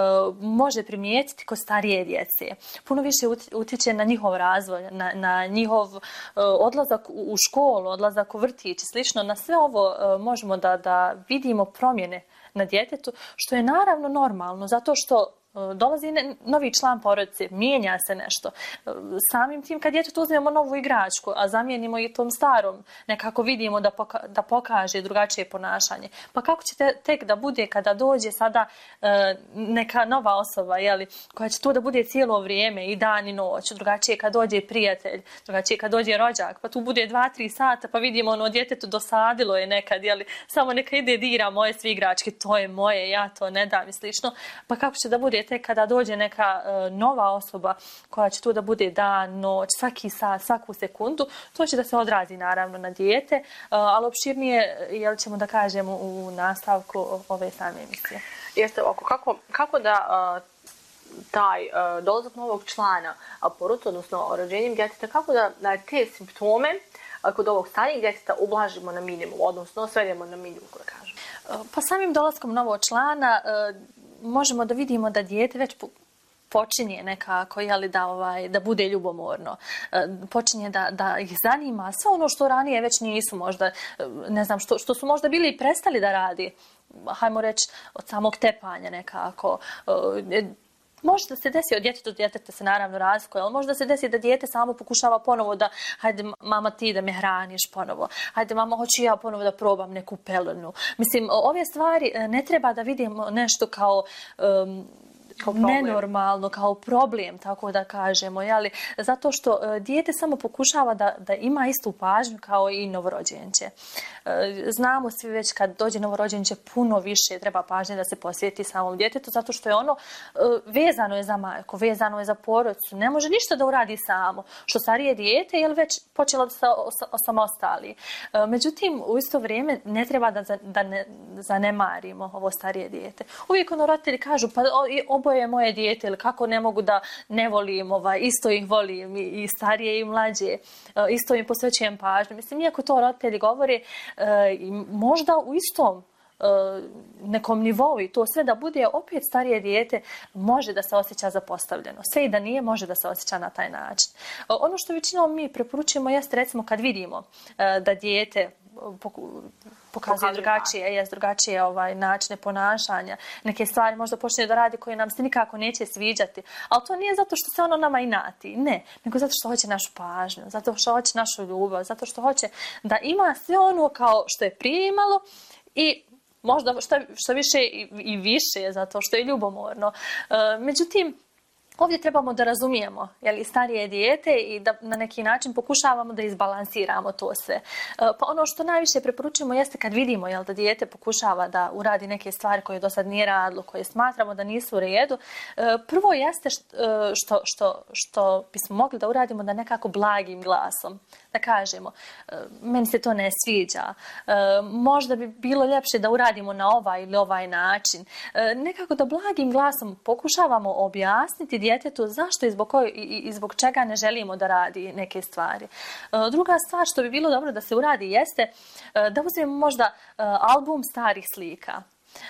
može primijetiti kod starije djece. Puno više utječe na njihov razvoj, na, na njihov odlazak u školu, odlazak u vrtić i slično. Na sve ovo možemo da, da vidimo promjene na djetetu, što je naravno normalno, zato što dolazi novi član porodice, mijenja se nešto. Samim tim kad djetetu uzmemo novu igračku, a zamijenimo i tom starom, nekako vidimo da, poka da pokaže drugačije ponašanje. Pa kako će te, tek da bude kada dođe sada e, neka nova osoba, jeli, koja će tu da bude cijelo vrijeme, i dan i noć, drugačije kad dođe prijatelj, drugačije kad dođe rođak, pa tu bude dva, tri sata, pa vidimo ono djetetu dosadilo je nekad, jeli, samo neka ide dira moje svi igračke, to je moje, ja to ne dam i slično. Pa kako će da bude tek kada dođe neka uh, nova osoba koja će tu da bude dan, noć, svaki sat, svaku sekundu, to će da se odrazi naravno na dijete, uh, ali opširnije, jel ćemo da kažemo u nastavku ove same emisije. Jeste ovako, kako, kako da uh, taj uh, dolazak novog člana uh, porodice, odnosno rođenjem djeteta, kako da, da te simptome uh, kod ovog starijeg djeteta ublažimo na minimum, odnosno svedemo na minimum, da kažem? Uh, pa samim dolaskom novog člana uh, možemo da vidimo da dijete već počinje nekako, jeli, da, ovaj, da bude ljubomorno. Počinje da, da ih zanima sve ono što ranije već nisu možda, ne znam, što, što su možda bili i prestali da radi. Hajmo reći od samog tepanja nekako. Može da se desi od djeteta do djeteta, se naravno razlikuje, ali može da se desi da dijete samo pokušava ponovo da, hajde mama ti da me hraniš ponovo, hajde mama hoću ja ponovo da probam neku pelenu. Mislim, ove stvari ne treba da vidimo nešto kao... Um, Kao nenormalno, kao problem, tako da kažemo, jeli? Zato što e, dijete samo pokušava da, da ima istu pažnju kao i novorođenče. E, znamo svi već kad dođe novorođenče puno više treba pažnje da se posvijeti samom djetetu, zato što je ono e, vezano je za majku, vezano je za porodicu, ne može ništa da uradi samo. Što starije dijete je već počelo da se osamostali. E, međutim, u isto vrijeme ne treba da, da ne zanemarimo ovo starije dijete. Uvijek ono roditelji kažu, pa oboje je moje dijete, ili kako ne mogu da ne volim, ovaj, isto ih volim, i, i starije i mlađe, isto im posvećujem pažnju. Mislim, iako to roditelji govore, možda u istom nekom nivou i to sve da bude, opet starije dijete može da se osjeća zapostavljeno. Sve i da nije, može da se osjeća na taj način. Ono što većinom mi preporučujemo jeste, recimo, kad vidimo da dijete pokazuje drugačije, jest drugačije ovaj, načine ponašanja. Neke stvari možda počne da radi koje nam se nikako neće sviđati. Ali to nije zato što se ono nama inati. Ne, nego zato što hoće našu pažnju, zato što hoće našu ljubav, zato što hoće da ima sve ono kao što je prije imalo i možda što, što više i, i više, zato što je ljubomorno. E, međutim, ovdje trebamo da razumijemo jeli, starije dijete i da na neki način pokušavamo da izbalansiramo to sve. Pa ono što najviše preporučujemo jeste kad vidimo jel, da dijete pokušava da uradi neke stvari koje do sad nije radilo, koje smatramo da nisu u redu. Prvo jeste što, što, što bismo mogli da uradimo da nekako blagim glasom. Da kažemo, meni se to ne sviđa, možda bi bilo ljepše da uradimo na ovaj ili ovaj način. Nekako da blagim glasom pokušavamo objasniti djetetu zašto i zbog, koj, i, i zbog čega ne želimo da radi neke stvari. Druga stvar što bi bilo dobro da se uradi jeste da uzmemo možda album starih slika.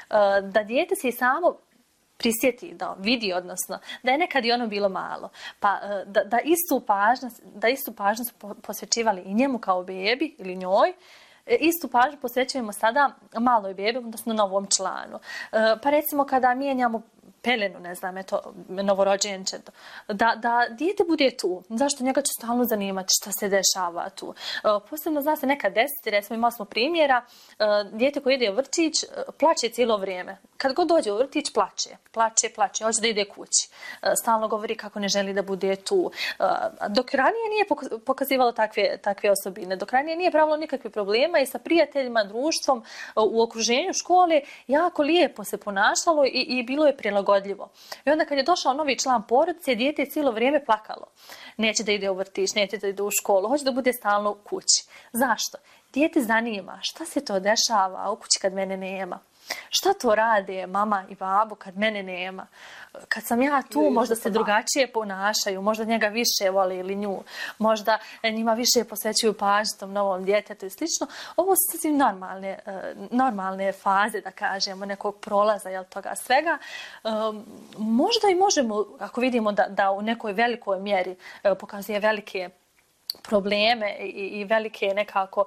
Da dijete se i samo prisjeti, da vidi, odnosno, da je nekad i ono bilo malo. Pa da, da istu pažnju, da istu pažnju su posvećivali i njemu kao bebi ili njoj, istu pažnju posvećujemo sada maloj bebi, odnosno novom članu. Pa recimo kada mijenjamo pelenu, ne znam, eto, novorođenče, da, da dijete bude tu. Zašto? Njega će stalno zanimati šta se dešava tu. Posebno zna se nekad desiti, recimo imali smo primjera, dijete koje ide u vrtić plaće cijelo vrijeme. Kad god dođe u vrtić plaće, plaće, plaće, hoće da ide kući. Stalno govori kako ne želi da bude tu. Dok ranije nije pokazivalo takve, takve osobine, dok ranije nije pravilo nikakve problema i sa prijateljima, društvom, u okruženju škole, jako lijepo se ponašalo i, i bilo je prilagodljivo. I onda kad je došao novi član porodice, dijete je cijelo vrijeme plakalo. Neće da ide u vrtić, neće da ide u školu, hoće da bude stalno u kući. Zašto? Dijete zanima šta se to dešava u kući kad mene nema. Šta to rade mama i babu kad mene nema? Kad sam ja tu, možda se drugačije ponašaju, možda njega više vole ili nju, možda njima više posvećuju pažnju tom novom djetetu i slično. Ovo su sasvim normalne, normalne faze, da kažemo, nekog prolaza jel, toga svega. Možda i možemo, ako vidimo da, da u nekoj velikoj mjeri pokazuje velike probleme i, i velike nekako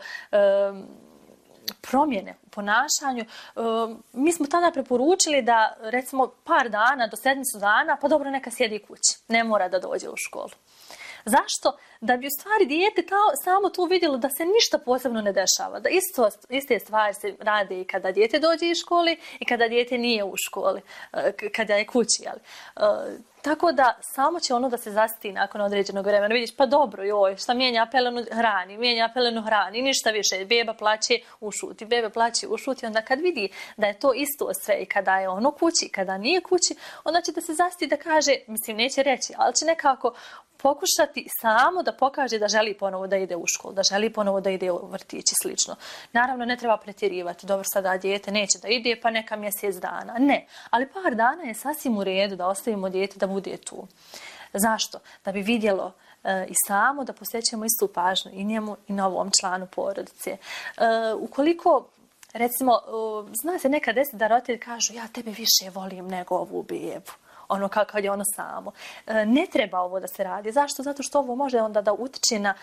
promjene u ponašanju, mi smo tada preporučili da recimo par dana do sedmicu dana, pa dobro neka sjedi kući, ne mora da dođe u školu. Zašto? Da bi u stvari dijete samo tu vidjelo da se ništa posebno ne dešava. Da isto, iste stvari se rade i kada dijete dođe iz škole i kada dijete nije u školi, kada je kući. Jel? Tako da samo će ono da se zasiti nakon određenog vremena. Vidiš, pa dobro, joj, šta mijenja pelenu hrani, mijenja pelenu hrani, ništa više. Beba plaće, ušuti, beba plaće, ušuti. Onda kad vidi da je to isto sve i kada je ono kući, kada nije kući, onda će da se zasiti da kaže, mislim, neće reći, ali će nekako pokušati samo da pokaže da želi ponovo da ide u školu, da želi ponovo da ide u vrtić i slično. Naravno, ne treba pretjerivati. Dobro, sada dijete neće da ide, pa neka mjesec dana. Ne, ali par dana je sasvim u redu da ostavimo dijete da bude tu. Zašto? Da bi vidjelo e, i samo da posvećujemo istu pažnju i njemu i novom članu porodice. E, ukoliko recimo, zna se nekad desiti da roditelji kažu ja tebe više volim nego ovu bebu. Ono kako je ono samo. Ne treba ovo da se radi. Zašto? Zato što ovo može onda da utiče na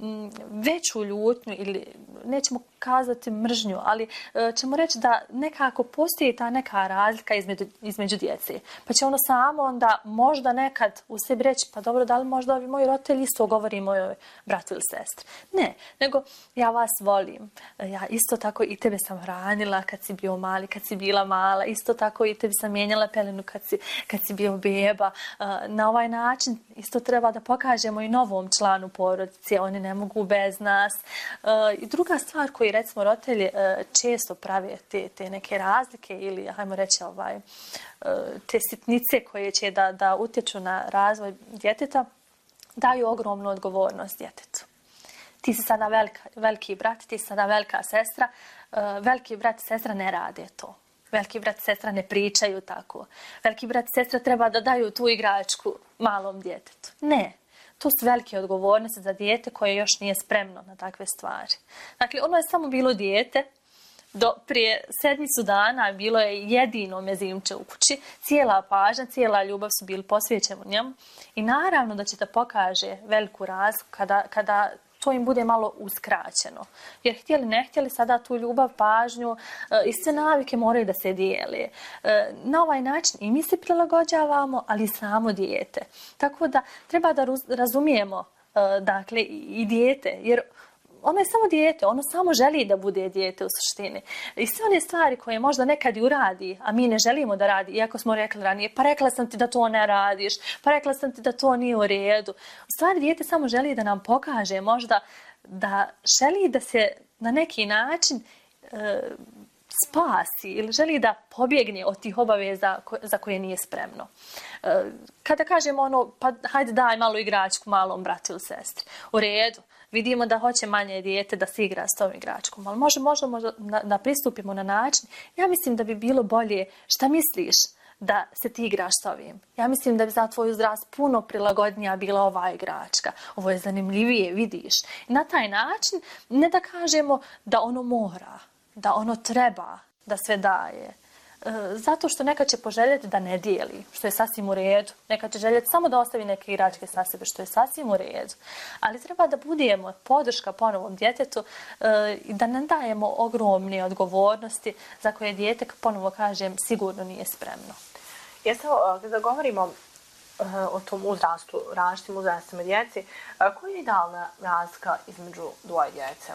veću ljutnju ili nećemo kazati mržnju, ali ćemo reći da nekako postoji ta neka razlika između, između djece. Pa će ono samo onda možda nekad u sebi reći pa dobro, da li možda ovi moji roditelji isto govori mojoj bratu ili sestri. Ne, nego ja vas volim. Ja isto tako i tebe sam hranila kad si bio mali, kad si bila mala. Isto tako i tebi sam mijenjala pelenu kad si, kad si bio beba. Na ovaj način isto treba da pokažemo i novom članu porodice. Oni ne mogu bez nas. I druga stvar koju recimo roditelji često prave te, te neke razlike ili hajmo reći ovaj, te sitnice koje će da, da utječu na razvoj djeteta, daju ogromnu odgovornost djetetu. Ti si sada velika, veliki brat, ti si sada velika sestra. Veliki brat i sestra ne rade to. Veliki brat i sestra ne pričaju tako. Veliki brat i sestra treba da daju tu igračku malom djetetu. Ne. To su velike odgovornosti za dijete koje još nije spremno na takve stvari. Dakle, ono je samo bilo dijete. Do prije sedmicu dana bilo je jedino mezimče u kući. Cijela pažnja, cijela ljubav su bili posvećeni njemu. I naravno da će da pokaže veliku razliku kada, kada to im bude malo uskraćeno. Jer htjeli ne htjeli sada tu ljubav, pažnju i sve navike moraju da se dijele. Na ovaj način i mi se prilagođavamo, ali i samo dijete. Tako da treba da razumijemo dakle i dijete, jer ono je samo dijete, ono samo želi da bude dijete u suštini. I sve one stvari koje možda nekad i uradi, a mi ne želimo da radi, iako smo rekli ranije, pa rekla sam ti da to ne radiš, pa rekla sam ti da to nije u redu. U stvari dijete samo želi da nam pokaže možda da želi da se na neki način e, spasi ili želi da pobjegne od tih obaveza za koje nije spremno. E, kada kažemo ono, pa hajde daj malo igračku malom bratu ili sestri, u redu. Vidimo da hoće manje dijete da se igra s tom igračkom, ali možemo možda, možda da pristupimo na način. Ja mislim da bi bilo bolje, šta misliš da se ti igraš s ovim? Ja mislim da bi za tvoj uzrast puno prilagodnija bila ova igračka. Ovo je zanimljivije, vidiš. I na taj način ne da kažemo da ono mora, da ono treba, da sve daje. Zato što neka će poželjeti da ne dijeli, što je sasvim u redu. Neka će željeti samo da ostavi neke igračke sa sebe, što je sasvim u redu. Ali treba da budemo podrška ponovom djetetu i da ne dajemo ogromne odgovornosti za koje dijete, ponovo kažem, sigurno nije spremno. Jeste, kada govorimo o tom uzrastu, različitim uzrastima djeci, koja je idealna razlika između dvoje djece?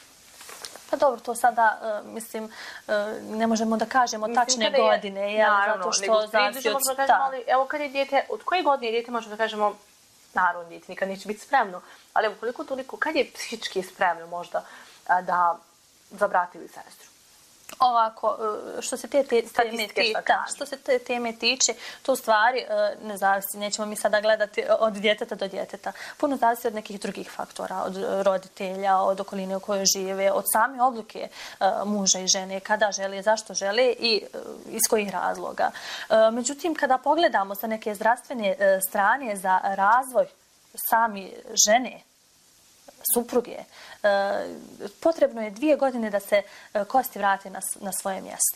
Pa dobro, to sada, uh, mislim, uh, ne možemo da kažemo mislim, tačne je, godine, jer zato što zavisi od... Da kažemo, ali, evo kad je dijete, od koje godine je dijete možemo da kažemo, naravno dijete nikad neće biti spremno, ali evo koliko toliko, kad je psihički spremno možda a, da za brat ili sestru? Ovako, što se te, te teme tiče, da, što se te teme tiče, to u stvari ne zavisi, nećemo mi sada gledati od djeteta do djeteta. Puno zavisi od nekih drugih faktora, od roditelja, od okoline u kojoj žive, od same odluke muža i žene, kada žele, zašto žele i iz kojih razloga. Međutim, kada pogledamo sa neke zdravstvene strane za razvoj sami žene, supruge, potrebno je dvije godine da se kosti vrate na, na svoje mjesto.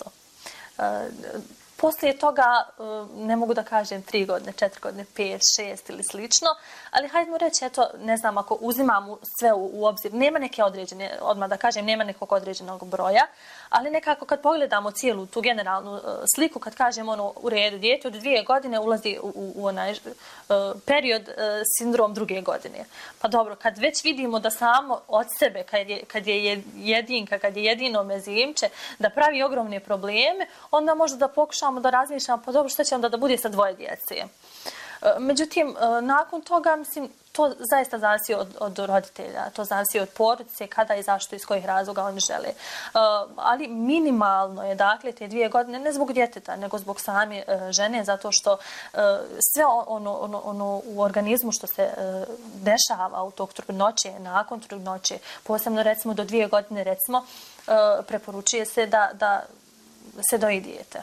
Poslije toga, ne mogu da kažem tri godine, četiri godine, pet, šest ili slično, ali hajdemo reći, eto, ne znam, ako uzimamo sve u, u obzir, nema neke određene, odmah da kažem, nema nekog određenog broja, ali nekako kad pogledamo cijelu tu generalnu uh, sliku, kad kažemo ono, u redu, dijete od dvije godine ulazi u, u, u onaj uh, period uh, sindrom druge godine. Pa dobro, kad već vidimo da samo od sebe, kad je, kad je jedinka, kad je jedino mezimče, da pravi ogromne probleme, onda možda da pokušamo da razmišljamo, pa dobro, što će onda da bude sa dvoje djece? Međutim, nakon toga, mislim, to zaista zavisi od, od roditelja, to zavisi od porodice, kada i zašto, iz kojih razloga oni žele. Uh, ali minimalno je, dakle, te dvije godine, ne zbog djeteta, nego zbog same uh, žene, zato što uh, sve ono, ono, ono u organizmu što se uh, dešava u tog trudnoće, nakon trudnoće, posebno recimo do dvije godine, recimo, uh, preporučuje se da, da se doji dijete.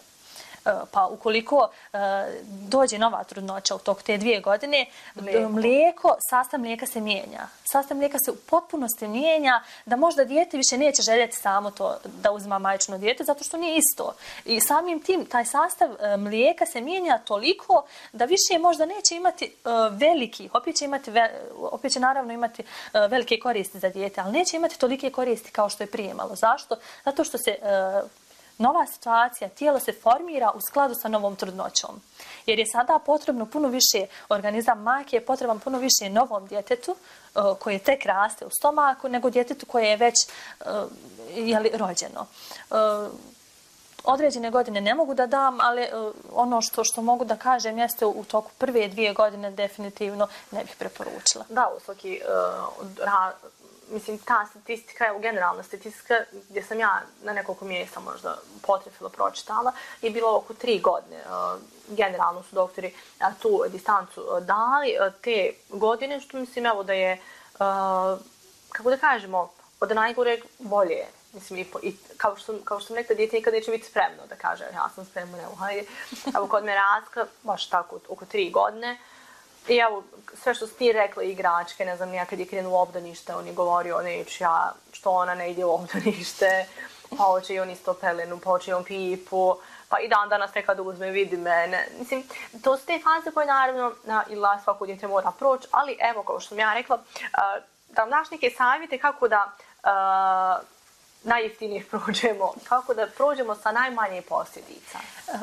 Pa ukoliko uh, dođe nova trudnoća u tok te dvije godine, mlijeko. mlijeko, sastav mlijeka se mijenja. Sastav mlijeka se u potpunosti mijenja, da možda dijete više neće željeti samo to da uzima majčino dijete, zato što nije isto. I samim tim, taj sastav uh, mlijeka se mijenja toliko da više možda neće imati uh, veliki, opet će, imati ve, opet će naravno imati uh, velike koristi za dijete, ali neće imati tolike koristi kao što je prije imalo. Zašto? Zato što se... Uh, Nova situacija, tijelo se formira u skladu sa novom trudnoćom. Jer je sada potrebno puno više, organizam majke je potreban puno više novom djetetu uh, koje tek raste u stomaku, nego djetetu koje je već uh, jeli, rođeno. Uh, određene godine ne mogu da dam, ali uh, ono što, što mogu da kažem jeste u toku prve dvije godine definitivno ne bih preporučila. Da, u svaki uh, ra... Mislim, ta statistika, evo, generalna statistika, gdje sam ja na nekoliko mjesta možda potrefila, pročitala, je bilo oko tri godine. Generalno su doktori tu distancu dali te godine, što mislim, evo, da je, kako da kažemo, od najgoreg bolje. Mislim, i, i kao što, kao što sam rekla, dijete nikad neće biti spremno da kaže, ja sam spremna, evo, hajde. Evo, kod me Raska, baš tako, oko tri godine. I evo, sve što si ti rekla, igračke, ne znam, nekad je krenuo u obdanište, on je govorio, neću ja, što ona ne ide u obdanište, pa hoće i on isto pelenu, pa hoće i on pipu, pa i dan danas nekad uzme, vidi mene. Mislim, to su te faze koje naravno na, ili svako djete mora proći, ali evo, kao što sam ja rekla, uh, da vam daš neke savjete kako da uh, najjeftinije prođemo, kako da prođemo sa najmanje posljedica.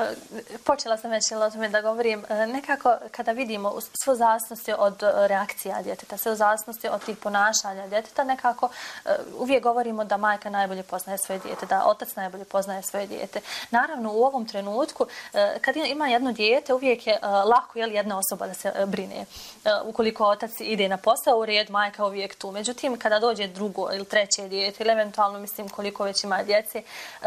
Počela sam već o tome da govorim, nekako kada vidimo sve zavisnosti od reakcija djeteta, sve zavisnosti od tih ponašanja djeteta, nekako uvijek govorimo da majka najbolje poznaje svoje dijete, da otac najbolje poznaje svoje dijete. Naravno, u ovom trenutku, kad ima jedno dijete, uvijek je lako jel, jedna osoba da se brine. Ukoliko otac ide na posao, u red, majka uvijek tu. Međutim, kada dođe drugo ili treće dijete, ili eventualno, mislim, koliko već ima djece,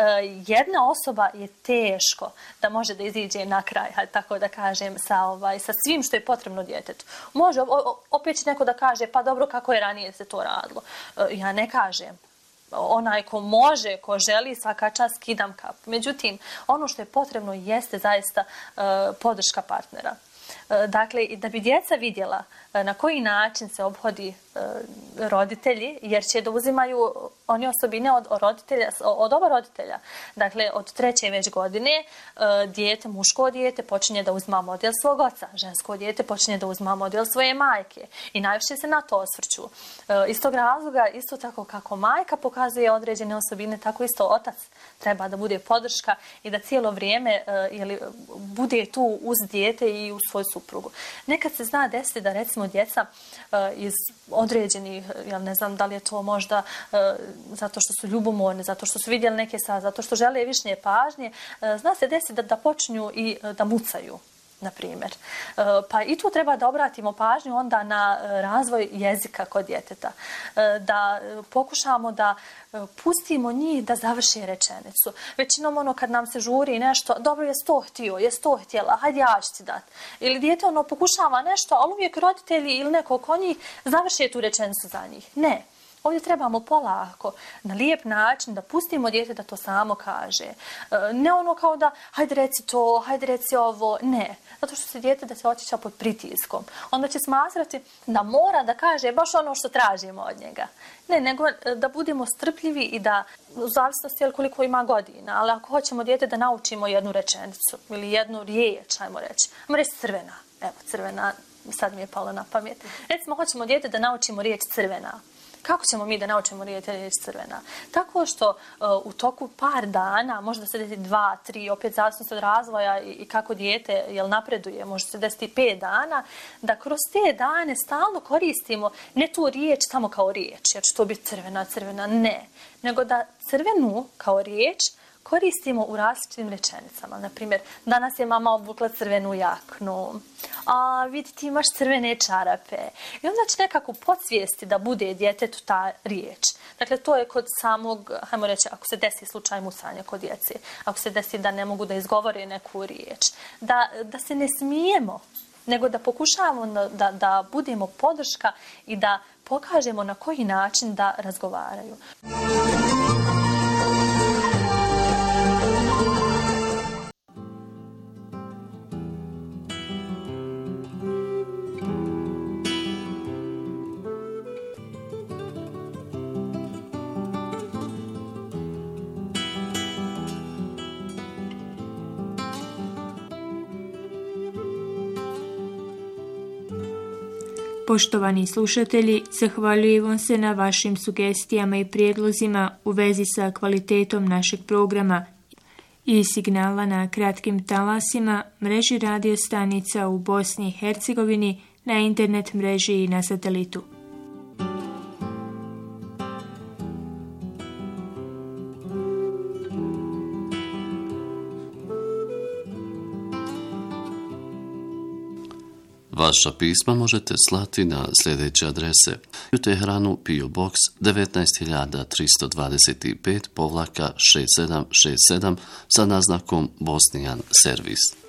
jedna osoba je teško da može da iziđe na kraj, tako da kažem, sa, ovaj, sa svim što je potrebno djetetu. Može, opet će neko da kaže, pa dobro, kako je ranije se to radilo. Ja ne kažem. Onaj ko može, ko želi, svaka čast skidam kap. Međutim, ono što je potrebno jeste zaista uh, podrška partnera. Dakle, da bi djeca vidjela na koji način se obhodi roditelji, jer će da uzimaju oni osobine od roditelja, od oba roditelja. Dakle, od treće već godine dijete, muško dijete počinje da uzima model svog oca, žensko dijete počinje da uzima model svoje majke i najviše se na to osvrću. Iz tog razloga, isto tako kako majka pokazuje određene osobine, tako isto otac treba da bude podrška i da cijelo vrijeme jeli, bude tu uz dijete i uz svoju suprugu. Nekad se zna desiti da recimo djeca iz određenih, ja ne znam da li je to možda uh, zato što su ljubomorni, zato što su vidjeli neke sad, zato što žele više pažnje, uh, zna se desiti da, da počinju i uh, da mucaju, na primjer. Uh, pa i tu treba da obratimo pažnju onda na uh, razvoj jezika kod djeteta. Uh, da uh, pokušamo da uh, pustimo njih da završe rečenicu. Većinom ono kad nam se žuri nešto, dobro, jes to htio, jes to htjela, hajde ja ću ti dati. Ili dijete ono pokušava nešto, ali uvijek roditelji ili neko ko njih završe tu rečenicu za njih. Ne. Ovdje trebamo polako, na lijep način, da pustimo dijete da to samo kaže. Ne ono kao da, hajde reci to, hajde reci ovo, ne. Zato što se dijete da se osjeća pod pritiskom. Onda će smatrati da mora da kaže baš ono što tražimo od njega. Ne, nego da budemo strpljivi i da, u zavisnosti koliko ima godina, ali ako hoćemo dijete da naučimo jednu rečenicu ili jednu riječ, ajmo reći, ajmo reći crvena. Evo, crvena, sad mi je palo na pamet. Recimo, hoćemo dijete da naučimo riječ crvena. Kako ćemo mi da naučimo riječ crvena? Tako što uh, u toku par dana, možda se desi dva, tri, opet zavisno od razvoja i, i kako dijete jel, napreduje, može se desiti pet dana, da kroz te dane stalno koristimo ne tu riječ samo kao riječ, jer će to biti crvena, crvena, ne. Nego da crvenu kao riječ koristimo u različitim rečenicama. Naprimjer, danas je mama obukla crvenu jaknu. A vidi, ti imaš crvene čarape. I onda će nekako podsvijesti da bude djetetu ta riječ. Dakle, to je kod samog, hajmo reći, ako se desi slučaj mucanja kod djece, ako se desi da ne mogu da izgovore neku riječ, da, da se ne smijemo, nego da pokušavamo da, da budemo podrška i da pokažemo na koji način da razgovaraju. Poštovani slušatelji, zahvaljujem se na vašim sugestijama i prijedlozima u vezi sa kvalitetom našeg programa i signala na kratkim talasima, mreži radio stanica u Bosni i Hercegovini, na internet mreži i na satelitu. Vaša pisma možete slati na sljedeće adrese: u Teheranu P O Box devetnaest hiljada tristo dvadeset pet šezdeset sedam šezdeset sedam sa naznakom Bosnian Servis.